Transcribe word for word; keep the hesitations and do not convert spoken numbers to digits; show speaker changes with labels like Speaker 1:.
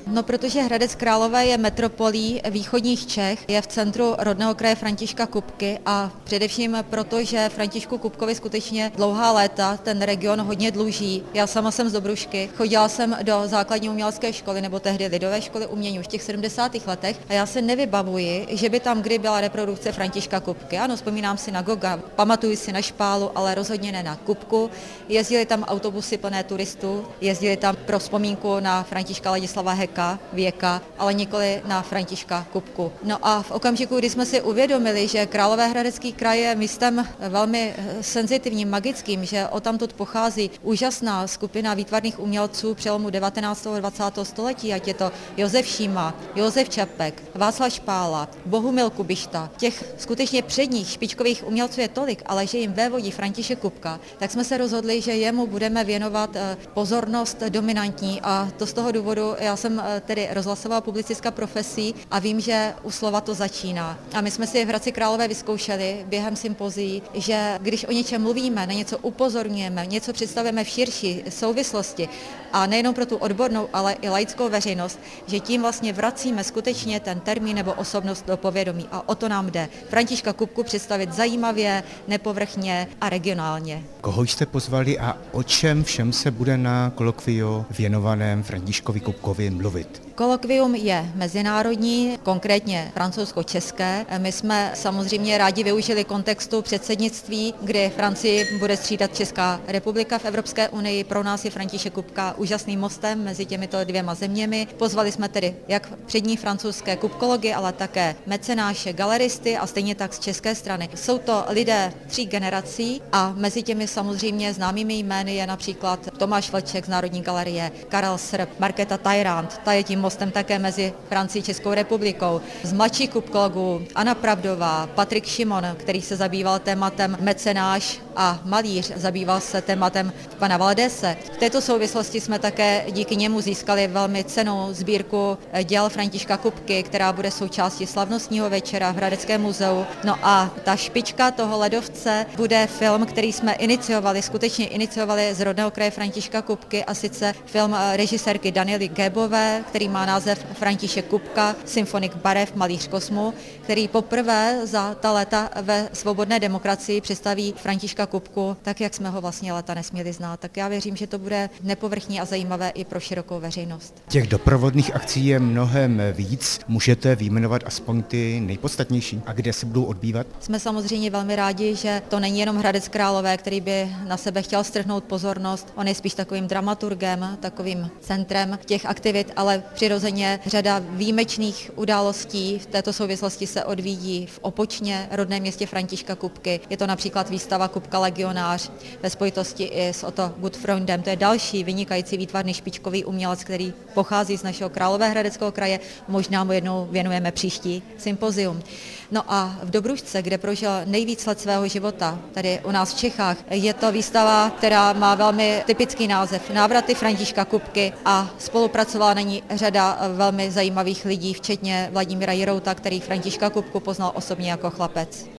Speaker 1: No, protože Hradec Králové je metropolí východních Čech, je v centru rodného kraje Františka Kupky a především proto, že Františku Kupkovi skutečně dlouhá léta ten region hodně dluží. Já sama jsem z Dobrušky, chodila jsem do základní umělecké školy nebo tehdy lidové školy umění už v těch sedmdesátých letech a já se nevybavuji, že by tam kdy byla reprodukce Františka Kupky. Ano, vzpomínám si na Goga, pamatuju si na Špálu, ale rozhodně ne na Kupku. Jezdili tam autobusy plné turistů, jezdili tam pro vzpomínku na Františka Ladislava Heka, Věka, ale nikoli na Františka Kupku. No a v okamžiku, kdy jsme si uvědomili, že Královéhradecký kraj je místem velmi senzitivním, magickým, že odtamtud pochází úžasná skupina výtvarných umělců přelomu devatenáctého a dvacátého století, ať je to Josef Šíma, Josef Čapek, Václav Špála, Bohumil Kubišta. Těch skutečně předních špičkových umělců je tolik, ale že jim vévodí František Kupka, tak jsme se rozhodli, že jemu budeme věnovat pozornost dominantní a to z toho důvodu, já jsem tedy rozhlasová publicistka profesí a vím, že u slova to začíná. A my jsme si v Hradci Králové vyzkoušeli během sympozí, že když o něčem mluvíme, na něco upozorňujeme, něco představujeme v širší souvislosti a nejenom pro tu odbornou, ale i laickou veřejnost, že tím vlastně vracíme skutečně ten termín nebo osobnost do povědomí. A o to nám jde. Františka Kupku představit zajímavě, nepovrchně a regionálně.
Speaker 2: Koho jste pozvali a o čem všem se bude na kolokviu věnovaném Františkovi Kupkovi mluvit?
Speaker 1: Kolokvium je mezinárodní, konkrétně francouzsko-české. My jsme samozřejmě rádi využili kontextu předsednictví, kdy Francii bude střídat Česká republika v Evropské unii. Pro nás je František Kupka úžasným mostem mezi těmito dvěma zeměmi. Pozvali jsme tedy jak přední francouzské kupkology, ale také mecenáše, galeristy a stejně tak z české strany. Jsou to lidé tří generací a mezi těmi samozřejmě známými jmény je například Tomáš Vlček z Národní galerie, Karel Srb, Markéta Tajrant, ta je tím mostem také mezi Francií a Českou republikou. Z mladších kupkologů Anna Pravdová, Patrik Šimon, který se zabýval tématem mecenáš a malíř, zabýval se tématem pana Valdese. V této souvislosti jsme také díky němu získali velmi cennou sbírku děl Františka Kupky, která bude součástí slavnostního večera v Hradeckém muzeu. No a ta špička toho ledovce bude film, který jsme iniciovali, skutečně iniciovali z rodného kraje Františka Kupky, a sice film režisérky Daniely Gébové, který má název František Kupka, symfonik barev, malíř kosmu, který poprvé za ta léta ve svobodné demokracii představí Františka Kupku, tak jak jsme ho vlastně léta nesměli znát. Tak já věřím, že to bude nepovrchní a zajímavé i pro širokou veřejnost.
Speaker 2: Těch doprovodných akcí je mnohem víc. Můžete vyjmenovat aspoň ty nejpodstatnější? A kde se budou odbývat?
Speaker 1: Jsme samozřejmě velmi rádi, že to není jenom Hradec Králové, který by na sebe chtěl strhnout pozornost. On je spíš takovým dramaturgem, takovým centrem těch aktivit, ale přirozeně řada výjimečných událostí v této souvislosti se odvíjí v Opočně, rodném městě Františka Kupky. Je to například výstava Kupka legionář ve spojitosti i s Otto Gutfreundem. To je další vynikající výtvarný špičkový umělec, který pochází z našeho Královéhradeckého kraje. Možná mu jednou věnujeme příští sympozium. No a v Dobrušce, kde prožil nejvíc let svého života, tady u nás v Čechách, je to výstava, která má velmi typický název Návraty Františka Kupky a spolupracovala na ní řada velmi zajímavých lidí, včetně Vladimíra Jirouta, který Františka Kupku poznal osobně jako chlapec.